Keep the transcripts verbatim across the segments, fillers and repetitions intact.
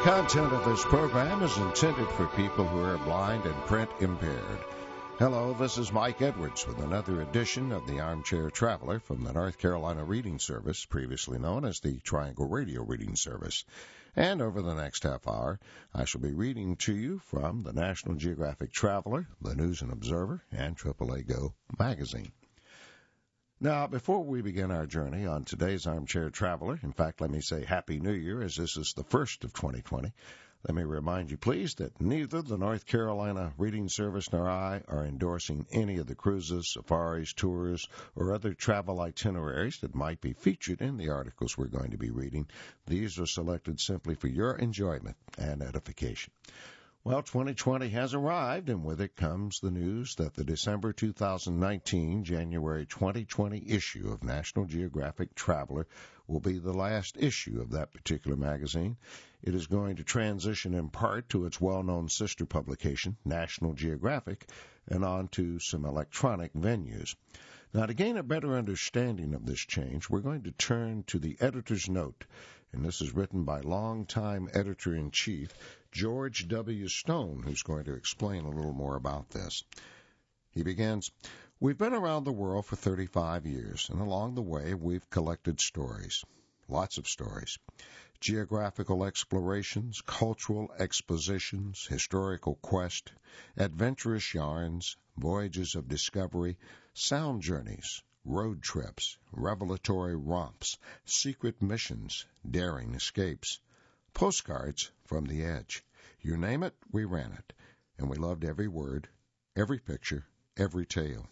content of this program is intended for people who are blind and print impaired. Hello, this is Mike Edwards with another edition of the Armchair Traveler from the North Carolina Reading Service, previously known as the Triangle Radio Reading Service. And over the next half hour, I shall be reading to you from the National Geographic Traveler, the News and Observer, and triple A Go magazine. Now, before we begin our journey on today's Armchair Traveler, in fact, let me say Happy New Year, as this is the first of twenty twenty. Let me remind you, please, that neither the North Carolina Reading Service nor I are endorsing any of the cruises, safaris, tours, or other travel itineraries that might be featured in the articles we're going to be reading. These are selected simply for your enjoyment and edification. Well, twenty twenty has arrived, and with it comes the news that the December two thousand nineteen, January twenty twenty issue of National Geographic Traveler will be the last issue of that particular magazine. It is going to transition in part to its well-known sister publication, National Geographic, and on to some electronic venues. Now, to gain a better understanding of this change, we're going to turn to the editor's note, and this is written by longtime editor-in-chief George W. Stone, who's going to explain a little more about this. He begins, "We've been around the world for thirty-five years, and along the way we've collected stories, lots of stories, geographical explorations, cultural expositions, historical quest, adventurous yarns, voyages of discovery, sound journeys, road trips, revelatory romps, secret missions, daring escapes, postcards from the edge. You name it, we ran it, and we loved every word, every picture, every tale.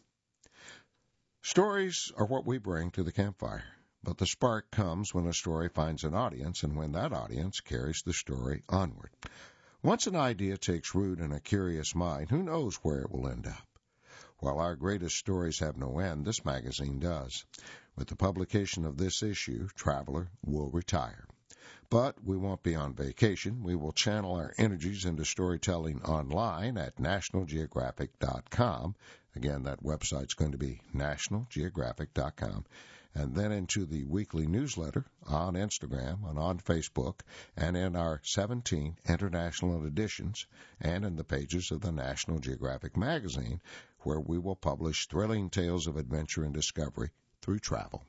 Stories are what we bring to the campfire, but the spark comes when a story finds an audience and when that audience carries the story onward. Once an idea takes root in a curious mind, who knows where it will end up? While our greatest stories have no end, this magazine does. With the publication of this issue, Traveler will retire. But we won't be on vacation. We will channel our energies into storytelling online at national geographic dot com. Again, that website's going to be national geographic dot com. And then into the weekly newsletter on Instagram and on Facebook, and in our seventeen international editions, and in the pages of the National Geographic magazine, where we will publish thrilling tales of adventure and discovery through travel.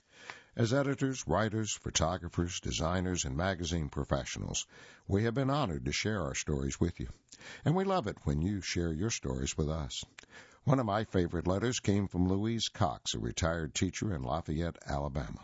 As editors, writers, photographers, designers, and magazine professionals, we have been honored to share our stories with you. And we love it when you share your stories with us. One of my favorite letters came from Louise Cox, a retired teacher in Lafayette, Alabama.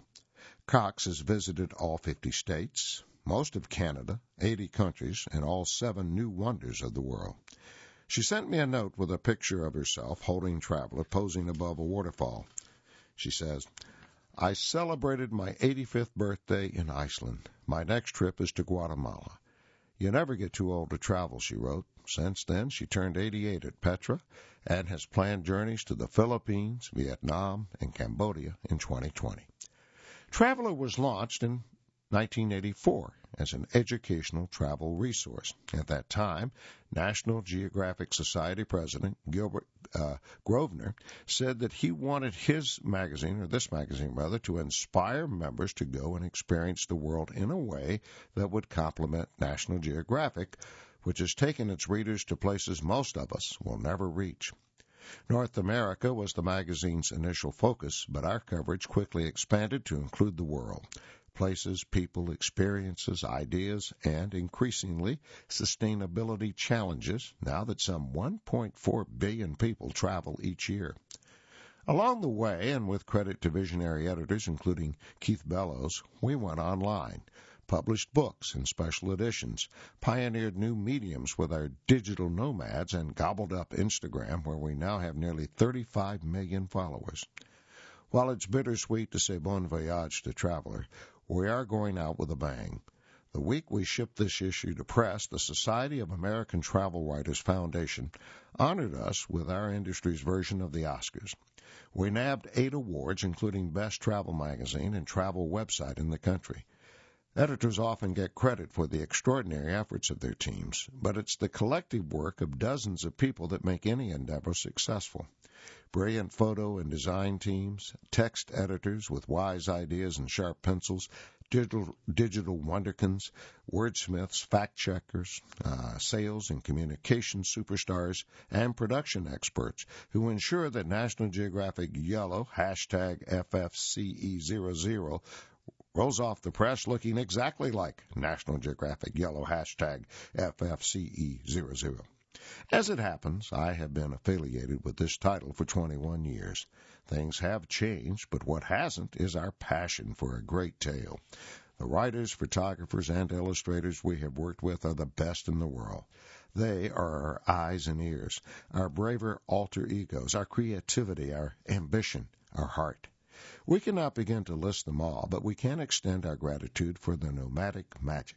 Cox has visited all fifty states, most of Canada, eighty countries, and all seven new wonders of the world. She sent me a note with a picture of herself holding Traveler posing above a waterfall. She says, "I celebrated my eighty-fifth birthday in Iceland. My next trip is to Guatemala. You never get too old to travel," she wrote. Since then, she turned eighty-eight at Petra and has planned journeys to the Philippines, Vietnam, and Cambodia in twenty twenty. Traveler was launched in nineteen eighty-four as an educational travel resource. At that time, National Geographic Society President Gilbert uh, Grosvenor said that he wanted his magazine, or this magazine rather, to inspire members to go and experience the world in a way that would complement National Geographic, which has taken its readers to places most of us will never reach. North America was the magazine's initial focus, but our coverage quickly expanded to include the world. Places, people, experiences, ideas, and, increasingly, sustainability challenges, now that some one point four billion people travel each year. Along the way, and with credit to visionary editors, including Keith Bellows, we went online, published books and special editions, pioneered new mediums with our digital nomads, and gobbled up Instagram, where we now have nearly thirty-five million followers. While it's bittersweet to say bon voyage to Traveler, we are going out with a bang. The week we shipped this issue to press, the Society of American Travel Writers Foundation honored us with our industry's version of the Oscars. We nabbed eight awards, including Best Travel Magazine and Travel Website in the country. Editors often get credit for the extraordinary efforts of their teams, but it's the collective work of dozens of people that make any endeavor successful. Brilliant photo and design teams, text editors with wise ideas and sharp pencils, digital, digital wonderkins, wordsmiths, fact-checkers, uh, sales and communication superstars, and production experts who ensure that National Geographic Yellow, hashtag F F C E zero zero, rolls off the press looking exactly like National Geographic Yellow, hashtag F F C E zero zero. As it happens, I have been affiliated with this title for twenty-one years. Things have changed, but what hasn't is our passion for a great tale. The writers, photographers, and illustrators we have worked with are the best in the world. They are our eyes and ears, our braver alter egos, our creativity, our ambition, our heart. We cannot begin to list them all, but we can extend our gratitude for their nomadic magic.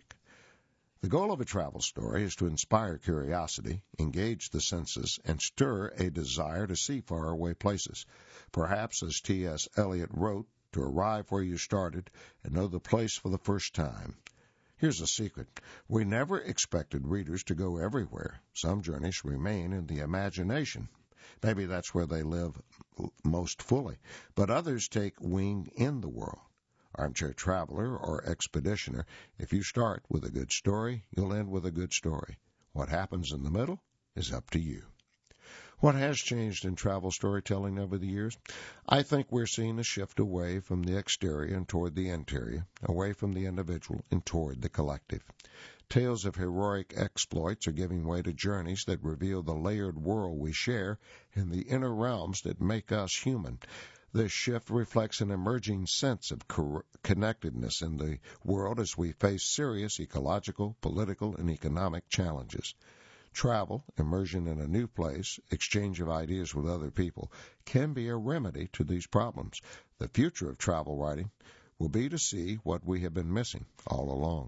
The goal of a travel story is to inspire curiosity, engage the senses, and stir a desire to see faraway places. Perhaps, as T S Eliot wrote, to arrive where you started and know the place for the first time. Here's a secret. We never expected readers to go everywhere. Some journeys remain in the imagination. Maybe that's where they live most fully. But others take wing in the world. Armchair traveler or expeditioner, if you start with a good story, you'll end with a good story. What happens in the middle is up to you. What has changed in travel storytelling over the years? I think we're seeing a shift away from the exterior and toward the interior, away from the individual and toward the collective. Tales of heroic exploits are giving way to journeys that reveal the layered world we share and the inner realms that make us human. This shift reflects an emerging sense of co- connectedness in the world as we face serious ecological, political, and economic challenges. Travel, immersion in a new place, exchange of ideas with other people can be a remedy to these problems. The future of travel writing will be to see what we have been missing all along.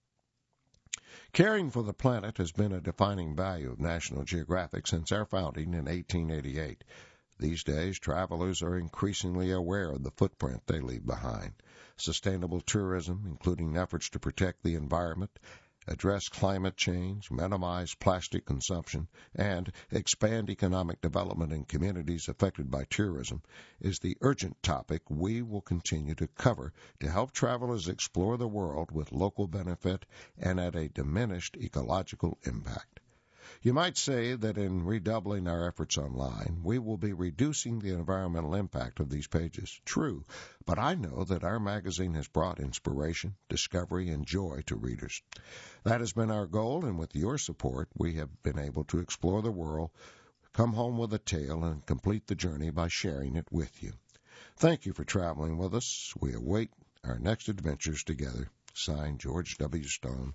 Caring for the planet has been a defining value of National Geographic since our founding in eighteen eighty-eight. These days, travelers are increasingly aware of the footprint they leave behind. Sustainable tourism, including efforts to protect the environment, address climate change, minimize plastic consumption, and expand economic development in communities affected by tourism, is the urgent topic we will continue to cover to help travelers explore the world with local benefit and at a diminished ecological impact. You might say that in redoubling our efforts online, we will be reducing the environmental impact of these pages. True, but I know that our magazine has brought inspiration, discovery, and joy to readers. That has been our goal, and with your support, we have been able to explore the world, come home with a tale, and complete the journey by sharing it with you. Thank you for traveling with us. We await our next adventures together. Signed, George W. Stone,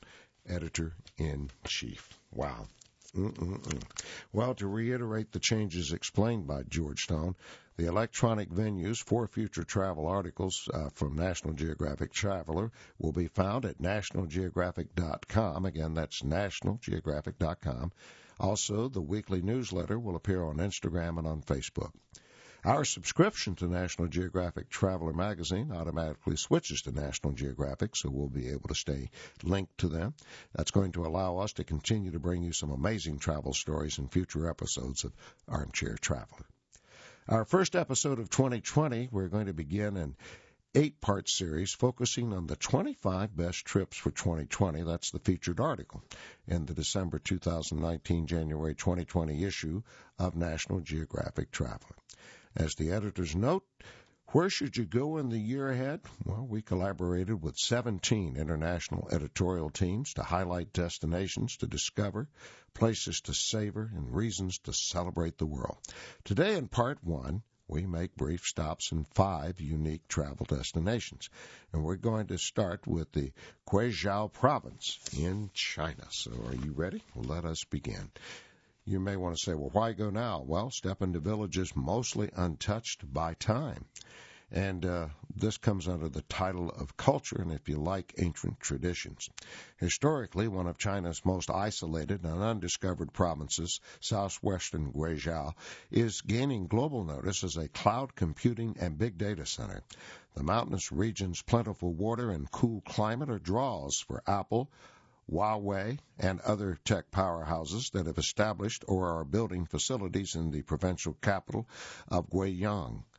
Editor-in-Chief. Wow. Mm-mm-mm. Well, to reiterate the changes explained by George Stone, the electronic venues for future travel articles uh, from National Geographic Traveler will be found at national geographic dot com. Again, that's national geographic dot com. Also, the weekly newsletter will appear on Instagram and on Facebook. Our subscription to National Geographic Traveler magazine automatically switches to National Geographic, so we'll be able to stay linked to them. That's going to allow us to continue to bring you some amazing travel stories in future episodes of Armchair Traveler. Our first episode of twenty twenty, we're going to begin an eight-part series focusing on the twenty-five best trips for twenty twenty. That's the featured article in the December two thousand nineteen, January twenty twenty issue of National Geographic Traveler. As the editors note, where should you go in the year ahead? Well, we collaborated with seventeen international editorial teams to highlight destinations to discover, places to savor, and reasons to celebrate the world. Today in part one, we make brief stops in five unique travel destinations. And we're going to start with the Guizhou province in China. So are you ready? Well, let us begin. You may want to say, well, why go now? Well, step into villages mostly untouched by time. And uh, this comes under the title of culture and, if you like, ancient traditions. Historically, one of China's most isolated and undiscovered provinces, southwestern Guizhou, is gaining global notice as a cloud computing and big data center. The mountainous region's plentiful water and cool climate are draws for Apple, Huawei, and other tech powerhouses that have established or are building facilities in the provincial capital of Guiyang.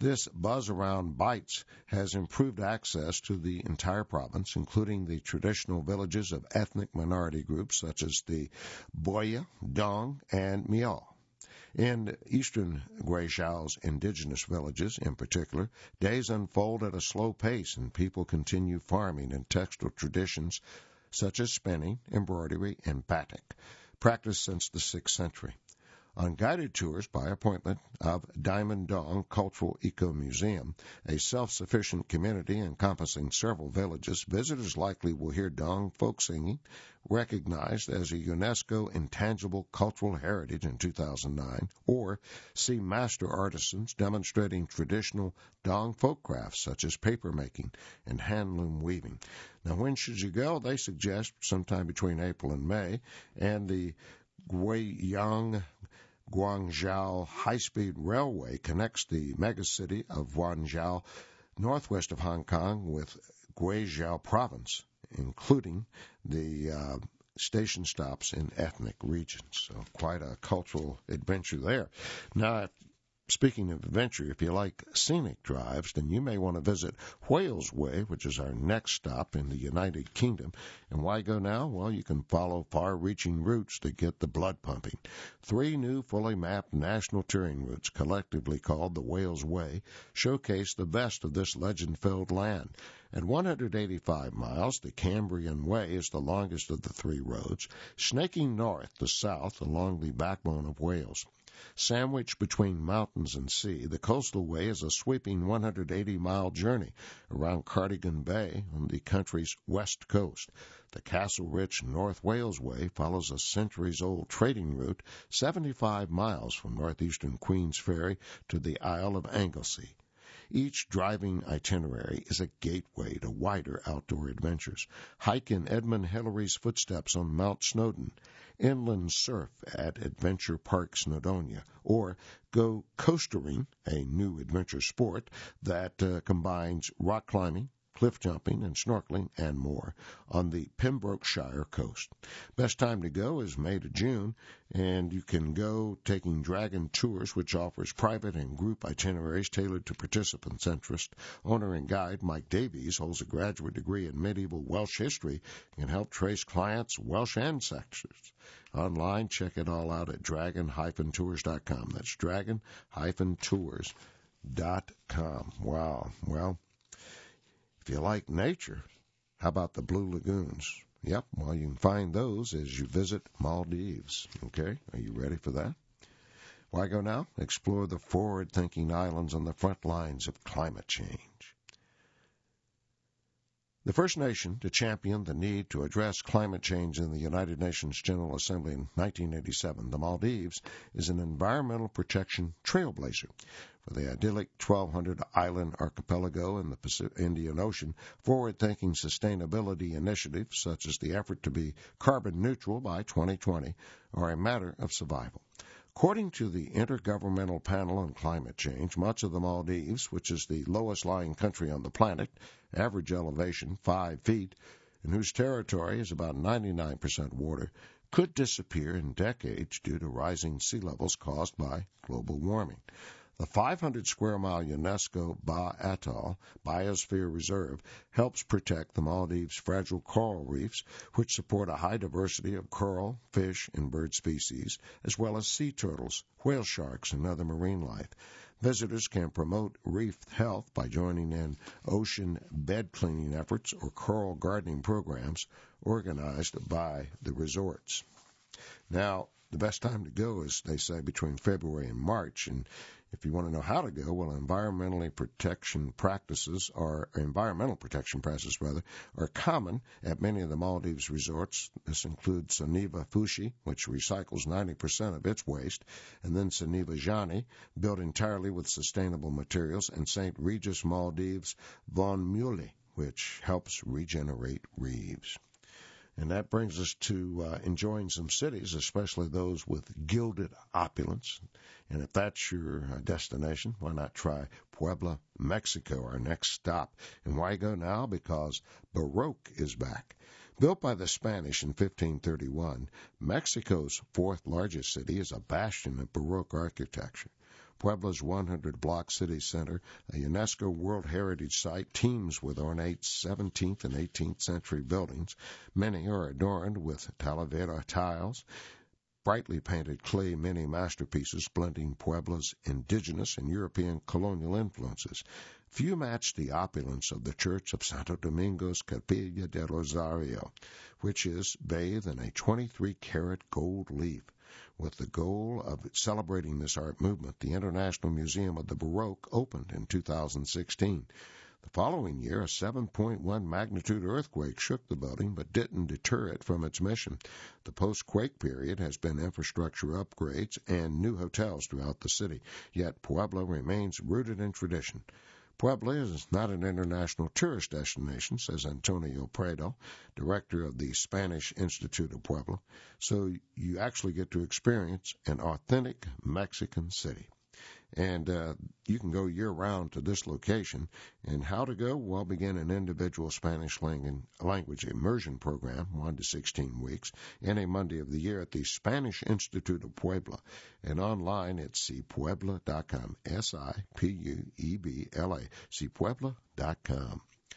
This buzz around Bites has improved access to the entire province, including the traditional villages of ethnic minority groups such as the Boya, Dong, and Miao. In eastern Guizhou's indigenous villages, in particular, days unfold at a slow pace, and people continue farming and textile traditions such as spinning, embroidery, and batik, practiced since the sixth century. On guided tours by appointment of Diamond Dong Cultural Eco-Museum, a self-sufficient community encompassing several villages, visitors likely will hear Dong folk singing, recognized as a UNESCO Intangible Cultural Heritage in two thousand nine, or see master artisans demonstrating traditional Dong folk crafts such as papermaking and handloom weaving. Now, when should you go? They suggest sometime between April and May, and the Guiyang Guangzhou High-Speed Railway connects the megacity of Guangzhou, northwest of Hong Kong, with Guizhou Province, including the uh, station stops in ethnic regions. So quite a cultural adventure there. Now, speaking of adventure, if you like scenic drives, then you may want to visit Wales Way, which is our next stop in the United Kingdom. And why go now? Well, you can follow far-reaching routes that get the blood pumping. Three new fully mapped national touring routes, collectively called the Wales Way, showcase the best of this legend-filled land. At one hundred eighty-five miles, the Cambrian Way is the longest of the three roads, snaking north to south along the backbone of Wales. Sandwiched between mountains and sea, the Coastal Way is a sweeping one hundred eighty mile journey around Cardigan Bay on the country's west coast. The Castle-rich North Wales Way follows a centuries-old trading route seventy-five miles from northeastern Queen's Ferry to the Isle of Anglesey. Each driving itinerary is a gateway to wider outdoor adventures. Hike in Edmund Hillary's footsteps on Mount Snowdon, inland surf at Adventure Park Snowdonia, or go coastering, a new adventure sport that uh, combines rock climbing, cliff jumping, and snorkeling, and more on the Pembrokeshire coast. Best time to go is May to June, and you can go taking Dragon Tours, which offers private and group itineraries tailored to participants' interest. Owner and guide Mike Davies holds a graduate degree in medieval Welsh history and can help trace clients' Welsh ancestors. Online, check it all out at dragon dash tours dot com. That's dragon dash tours dot com. Wow. Well, if you like nature, how about the Blue Lagoons? Yep, well, you can find those as you visit Maldives. Okay, are you ready for that? Why go now? Explore the forward-thinking islands on the front lines of climate change. The first nation to champion the need to address climate change in the United Nations General Assembly in nineteen eighty-seven, the Maldives is an environmental protection trailblazer. For the idyllic twelve hundred island archipelago in the Pacific Indian Ocean, forward-thinking sustainability initiatives, such as the effort to be carbon neutral by twenty twenty, are a matter of survival. According to the Intergovernmental Panel on Climate Change, much of the Maldives, which is the lowest-lying country on the planet, average elevation five feet, and whose territory is about ninety-nine percent water, could disappear in decades due to rising sea levels caused by global warming. The five hundred square mile UNESCO Ba Atoll Biosphere Reserve helps protect the Maldives' fragile coral reefs, which support a high diversity of coral, fish, and bird species, as well as sea turtles, whale sharks, and other marine life. Visitors can promote reef health by joining in ocean bed cleaning efforts or coral gardening programs organized by the resorts. Now, the best time to go is, they say, between February and March, and if you want to know how to go, well, environmentally protection practices are environmental protection practices rather are common at many of the Maldives resorts. This includes Suniva Fushi, which recycles ninety percent of its waste, and then Suniva Jani, built entirely with sustainable materials, and Saint Regis Maldives Von Mule, which helps regenerate reefs. And that brings us to uh, enjoying some cities, especially those with gilded opulence. And if that's your uh, destination, why not try Puebla, Mexico, our next stop? And why go now? Because Baroque is back. Built by the Spanish in fifteen thirty-one, Mexico's fourth largest city is a bastion of Baroque architecture. Puebla's one hundred block city center, a UNESCO World Heritage Site, teems with ornate seventeenth and eighteenth century buildings. Many are adorned with Talavera tiles, brightly painted clay mini masterpieces blending Puebla's indigenous and European colonial influences. Few match the opulence of the Church of Santo Domingo's Capilla de Rosario, which is bathed in a twenty-three karat gold leaf. With the goal of celebrating this art movement, the International Museum of the Baroque opened in two thousand sixteen. The following year, a seven point one magnitude earthquake shook the building but didn't deter it from its mission. The post-quake period has been infrastructure upgrades and new hotels throughout the city, yet Puebla remains rooted in tradition. Puebla is not an international tourist destination, says Antonio Prado, director of the Spanish Institute of Puebla, so you actually get to experience an authentic Mexican city. And uh, you can go year-round to this location. And how to go? Well, begin an individual Spanish language immersion program, one to sixteen weeks, any Monday of the year at the Spanish Institute of Puebla. And online at see puebla dot com, S I P U E B L A, see puebla dot com.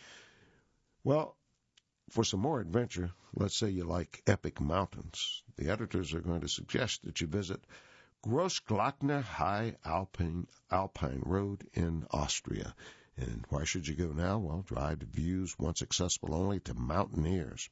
Well, for some more adventure, let's say you like epic mountains. The editors are going to suggest that you visit Großglockner High Alpine, Alpine Road in Austria. And why should you go now? Well, drive to views once accessible only to mountaineers.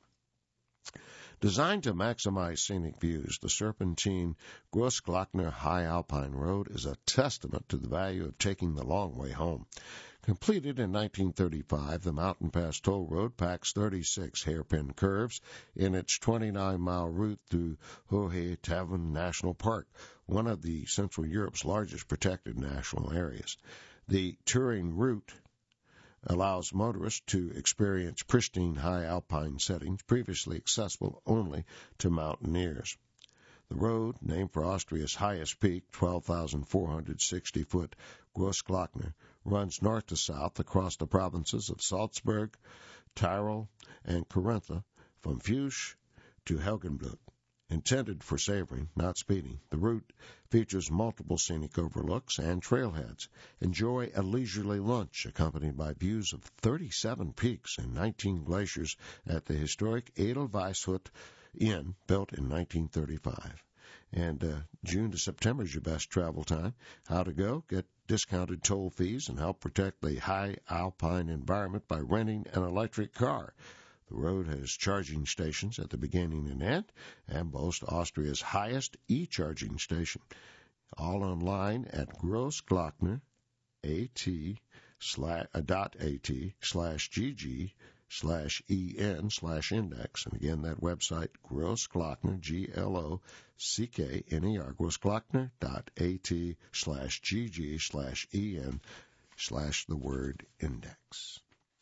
Designed to maximize scenic views, the serpentine Großglockner High Alpine Road is a testament to the value of taking the long way home. Completed in nineteen thirty-five, the Mountain Pass Toll Road packs thirty-six hairpin curves in its twenty-nine mile route through Hohe Tauern National Park, one of the Central Europe's largest protected national areas. The touring route allows motorists to experience pristine high alpine settings previously accessible only to mountaineers. The road, named for Austria's highest peak, twelve thousand four hundred sixty foot Großglockner, runs north to south across the provinces of Salzburg, Tyrol, and Carinthia, from Fuchs to Helgenblut. Intended for savoring, not speeding, the route features multiple scenic overlooks and trailheads. Enjoy a leisurely lunch accompanied by views of thirty-seven peaks and nineteen glaciers at the historic Edelweisshut Inn, built in nineteen thirty-five. And uh, June to September is your best travel time. How to go? Get discounted toll fees and help protect the high alpine environment by renting an electric car. The road has charging stations at the beginning and end, and boasts Austria's highest e-charging station. All online at Großglockner, at, slash, dot at, slash gg, slash en, slash index. And again, that website, Großglockner, G L O C K N E R, Großglockner dot at, slash gg, slash en, slash the word index.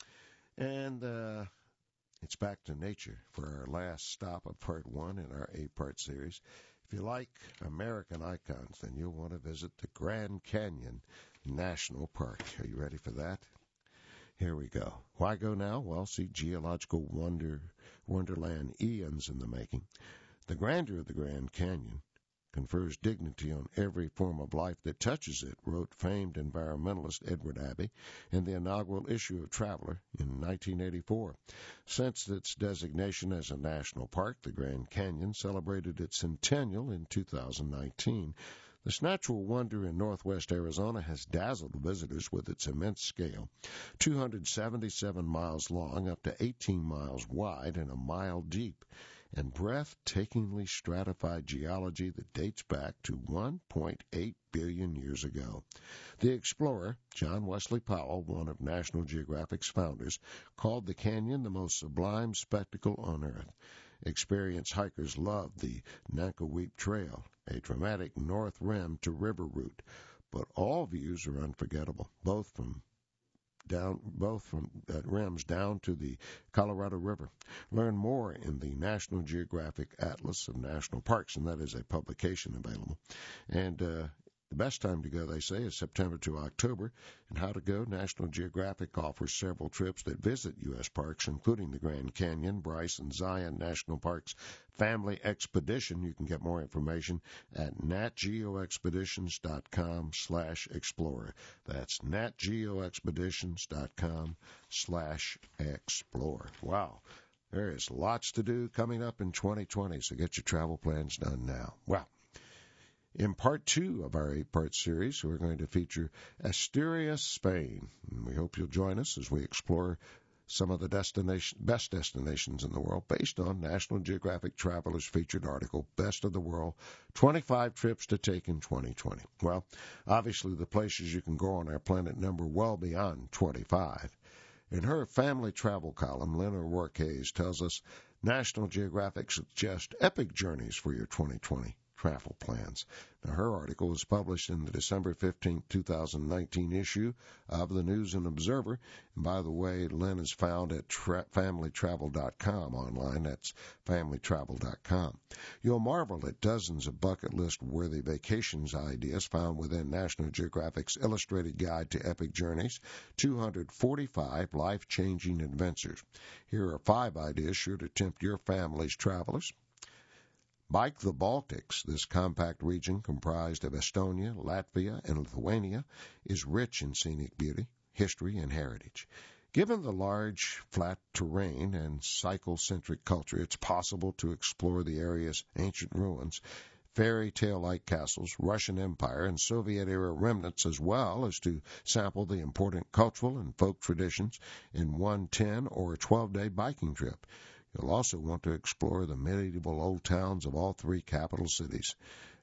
And, uh, it's back to nature for our last stop of part one in our eight-part series. If you like American icons, then you'll want to visit the Grand Canyon National Park. Are you ready for that? Here we go. Why go now? Well, see geological wonder, wonderland eons in the making. The grandeur of the Grand Canyon confers dignity on every form of life that touches it, wrote famed environmentalist Edward Abbey in the inaugural issue of Traveler in nineteen eighty-four. Since its designation as a national park, the Grand Canyon celebrated its centennial in two thousand nineteen. This natural wonder in northwest Arizona has dazzled visitors with its immense scale, two hundred seventy-seven miles long, up to eighteen miles wide, and a mile deep, and breathtakingly stratified geology that dates back to one point eight billion years ago. The explorer, John Wesley Powell, one of National Geographic's founders, called the canyon the most sublime spectacle on Earth. Experienced hikers love the Nankoweap Trail, a dramatic north rim to river route, but all views are unforgettable, both from down both from uh, rims down to the Colorado River. Learn more in the National Geographic Atlas of National Parks, and that is a publication available. And uh, The best time to go, they say, is September to October. And how to go? National Geographic offers several trips that visit U S parks, including the Grand Canyon, Bryce, and Zion National Parks Family Expedition. You can get more information at natgeoexpeditions.com slash explorer. That's natgeoexpeditions.com slash explorer. Wow. There is lots to do coming up in twenty twenty, so get your travel plans done now. Well, in part two of our eight-part series, we're going to feature Asturias, Spain. And we hope you'll join us as we explore some of the destination, best destinations in the world based on National Geographic Traveler's featured article, Best of the World, twenty-five Trips to Take in twenty twenty. Well, obviously the places you can go on our planet number well beyond twenty-five. In her family travel column, Lynn O'Rourke Hayes tells us National Geographic suggests epic journeys for your twenty twenty travel plans. Now, her article was published in the December fifteenth, twenty nineteen issue of the News and Observer. And by the way, Lynn is found at tra- family travel dot com online. That's family travel dot com. You'll marvel at dozens of bucket list worthy vacations ideas found within National Geographic's Illustrated Guide to Epic Journeys, two hundred forty-five life-changing adventures. Here are five ideas sure to tempt your family's travelers. Bike the Baltics. This compact region comprised of Estonia, Latvia, and Lithuania is rich in scenic beauty, history, and heritage. Given the large, flat terrain and cycle-centric culture, it's possible to explore the area's ancient ruins, fairy tale-like castles, Russian Empire, and Soviet-era remnants, as well as to sample the important cultural and folk traditions in one ten- or twelve-day biking trip. You'll also want to explore the medieval old towns of all three capital cities,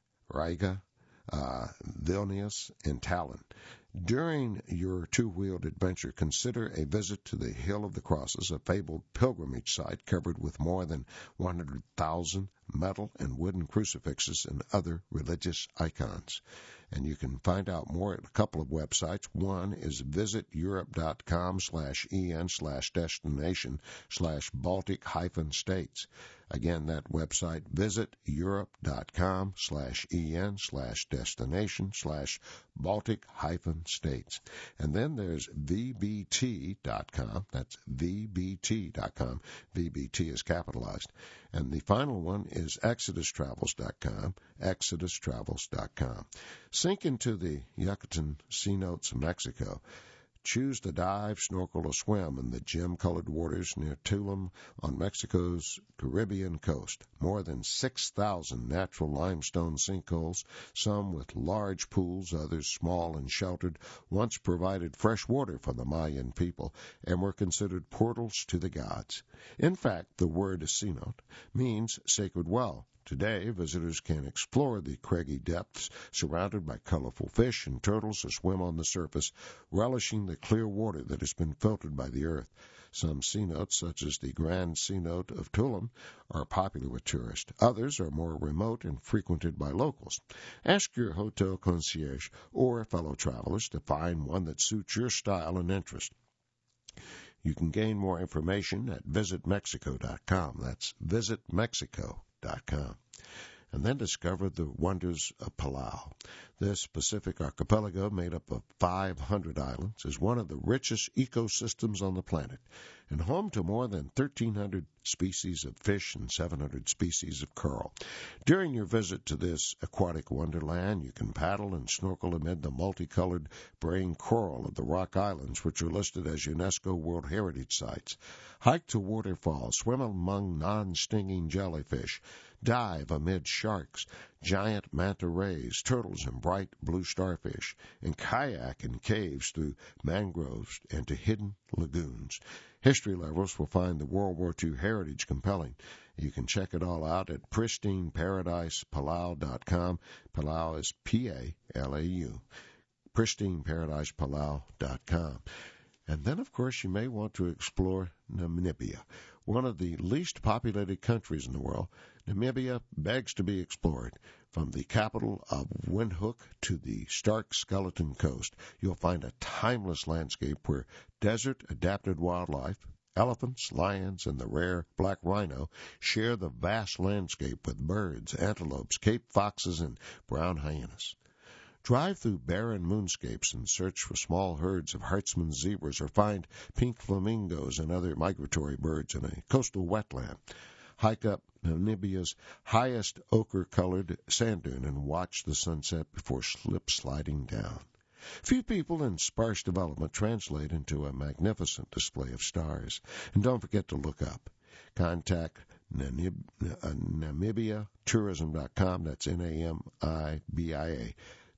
Riga, uh, Vilnius, and Tallinn. During your two-wheeled adventure, consider a visit to the Hill of the Crosses, a fabled pilgrimage site covered with more than one hundred thousand metal and wooden crucifixes and other religious icons. And you can find out more at a couple of websites. One is visiteurope.com slash en slash destination slash Baltic hyphen states. Again, that website, visiteurope.com slash en slash destination slash Baltic hyphen states. And then there's v b t dot com. That's v b t dot com. V B T is capitalized. And the final one is exodus travels dot com, exodus travels dot com. Sink into the Yucatan cenotes of Mexico. Choose to dive, snorkel, or swim in the gem-colored waters near Tulum on Mexico's Caribbean coast. More than six thousand natural limestone sinkholes, some with large pools, others small and sheltered, once provided fresh water for the Mayan people and were considered portals to the gods. In fact, the word cenote means sacred well. Today, visitors can explore the craggy depths surrounded by colorful fish and turtles who swim on the surface, relishing the clear water that has been filtered by the earth. Some cenotes, such as the Grand Cenote of Tulum, are popular with tourists. Others are more remote and frequented by locals. Ask your hotel concierge or fellow travelers to find one that suits your style and interest. You can gain more information at visit mexico dot com. That's visit mexico dot com. And then discover the wonders of Palau. This Pacific archipelago, made up of five hundred islands, is one of the richest ecosystems on the planet and home to more than thirteen hundred species of fish and seven hundred species of coral. During your visit to this aquatic wonderland, you can paddle and snorkel amid the multicolored braying coral of the Rock Islands, which are listed as UNESCO World Heritage Sites. Hike to waterfalls, swim among non-stinging jellyfish, dive amid sharks, giant manta rays, turtles, and bright blue starfish, and kayak in caves through mangroves and to hidden lagoons. History lovers will find the World War Two heritage compelling. You can check it all out at pristine paradise palau dot com. Palau is P A L A U. pristine paradise palau dot com. And then, of course, you may want to explore Namibia, one of the least populated countries in the world. Namibia begs to be explored. From the capital of Windhoek to the stark skeleton coast, you'll find a timeless landscape where desert-adapted wildlife, elephants, lions, and the rare black rhino share the vast landscape with birds, antelopes, Cape foxes, and brown hyenas. Drive through barren moonscapes and search for small herds of Hartsman's zebras, or find pink flamingos and other migratory birds in a coastal wetland. Hike up Namibia's highest ochre-colored sand dune and watch the sunset before slip-sliding down. Few people in sparse development translate into a magnificent display of stars. And don't forget to look up. Contact Namib, uh, Namibia Tourism dot com. That's N A M I B I A.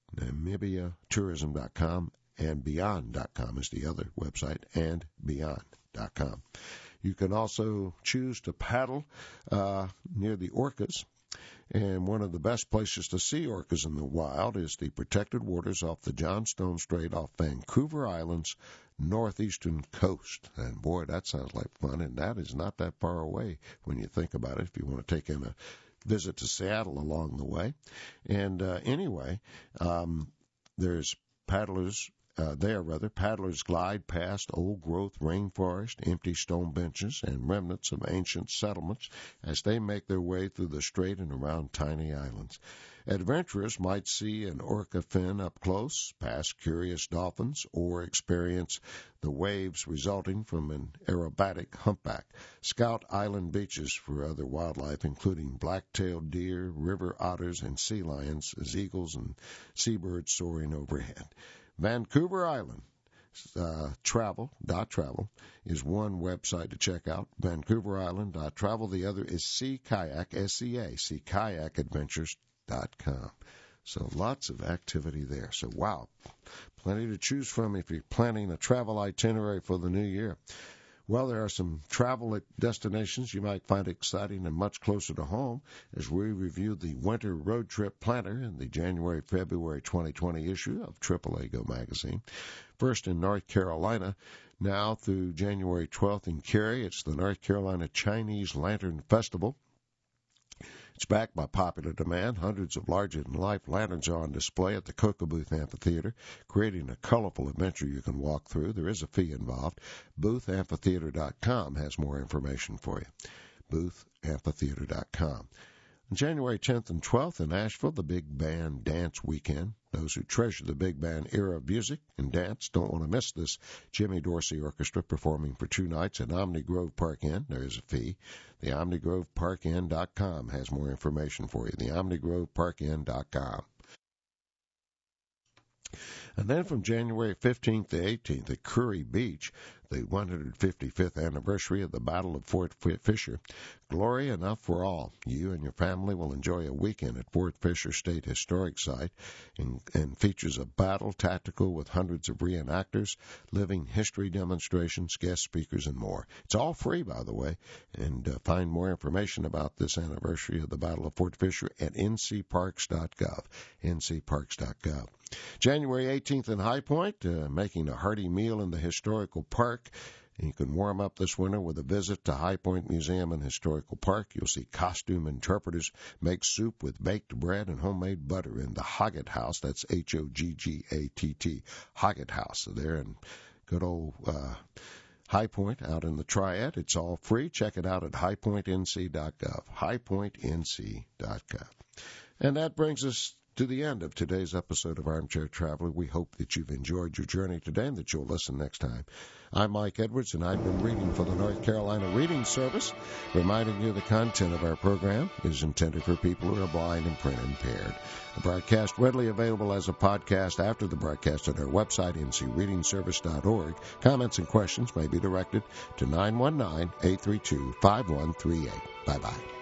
Namibia Tourism dot com, and Beyond dot com is the other website, and Beyond dot com. You can also choose to paddle uh, near the orcas. And one of the best places to see orcas in the wild is the protected waters off the Johnstone Strait off Vancouver Island's northeastern coast. And boy, that sounds like fun, and that is not that far away when you think about it, if you want to take in a visit to Seattle along the way. And uh, anyway, um, there's paddlers Uh, there, rather, paddlers glide past old-growth rainforest, empty stone benches, and remnants of ancient settlements as they make their way through the strait and around tiny islands. Adventurers might see an orca fin up close, pass curious dolphins, or experience the waves resulting from an aerobatic humpback. Scout island beaches for other wildlife, including black-tailed deer, river otters, and sea lions, as eagles and seabirds soaring overhead. Vancouver Island uh, travel dot travel is one website to check out. Vancouver Island dot travel. The other is Sea Kayak, S E A, Sea Kayak Adventures dot com. So lots of activity there. So, wow, plenty to choose from if you're planning a travel itinerary for the new year. Well, there are some travel destinations you might find exciting and much closer to home as we review the Winter Road Trip Planner in the January February twenty twenty issue of triple A Go magazine. First in North Carolina, now through January twelfth in Cary, it's the North Carolina Chinese Lantern Festival. It's backed by popular demand. Hundreds of larger-than-life lanterns are on display at the Cocoa-Booth Amphitheater, creating a colorful adventure you can walk through. There is a fee involved. Booth Amphitheater dot com has more information for you. Booth Amphitheater dot com. On January tenth and twelfth in Asheville, the Big Band Dance Weekend. Those who treasure the big band era of music and dance don't want to miss this Jimmy Dorsey Orchestra performing for two nights at Omni Grove Park Inn. There is a fee. The Omni Grove Park Inn dot com has more information for you. The Omni Grove Park Inn dot com. And then from January fifteenth to eighteenth at Curry Beach, the one hundred fifty-fifth anniversary of the Battle of Fort Fisher. Glory enough for all. You and your family will enjoy a weekend at Fort Fisher State Historic Site and, and features a battle tactical with hundreds of reenactors, living history demonstrations, guest speakers, and more. It's all free, by the way, and uh, find more information about this anniversary of the Battle of Fort Fisher at N C parks dot gov, N C parks dot gov. January eighteenth in High Point, uh, making a hearty meal in the historical park. You can warm up this winter with a visit to High Point Museum and Historical Park. You'll see costume interpreters make soup with baked bread and homemade butter in the Hoggett House. That's H O G G A T T, Hoggett House. So there in good old uh, High Point out in the Triad. It's all free. Check it out at high point N C dot gov, high point N C dot gov. And that brings us to the end of today's episode of Armchair Traveler. We hope that you've enjoyed your journey today and that you'll listen next time. I'm Mike Edwards, and I've been reading for the North Carolina Reading Service, reminding you the content of our program is intended for people who are blind and print impaired. The broadcast readily available as a podcast after the broadcast at our website, N C reading service dot org. Comments and questions may be directed to nine one nine, eight three two, five one three eight. Bye-bye.